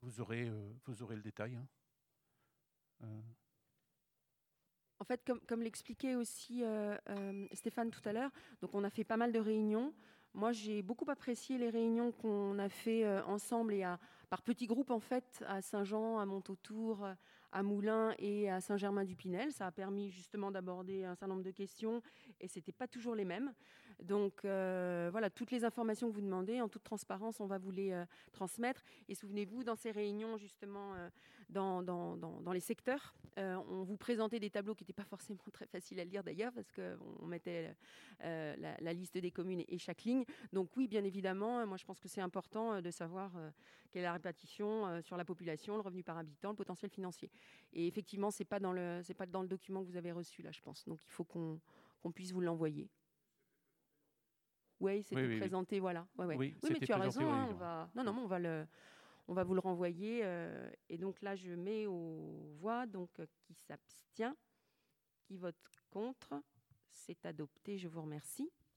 vous aurez le détail. Hein. En fait, comme l'expliquait aussi Stéphane tout à l'heure, donc on a fait pas mal de réunions. Moi, j'ai beaucoup apprécié les réunions qu'on a fait ensemble et par petits groupes en fait, à Saint-Jean, à Montautour, à Moulins et à Saint-Germain-du-Pinel. Ça a permis justement d'aborder un certain nombre de questions et c'était pas toujours les mêmes. Donc voilà, toutes les informations que vous demandez, en toute transparence, on va vous les transmettre. Et souvenez-vous, dans ces réunions justement, dans les secteurs, on vous présentait des tableaux qui n'étaient pas forcément très faciles à lire d'ailleurs, parce qu'on mettait la liste des communes et chaque ligne. Donc oui, bien évidemment, moi je pense que c'est important de savoir quelle est la répartition sur la population, le revenu par habitant, le potentiel financier. Et effectivement, c'est pas dans le document que vous avez reçu là, je pense. Donc il faut qu'on puisse vous l'envoyer. Oui, c'était présenté, oui. Voilà. Ouais, ouais. Oui, mais tu as raison. Hein, mais on va vous le renvoyer. Et donc là, je mets aux voix. Donc qui s'abstient, qui vote contre, c'est adopté. Je vous remercie.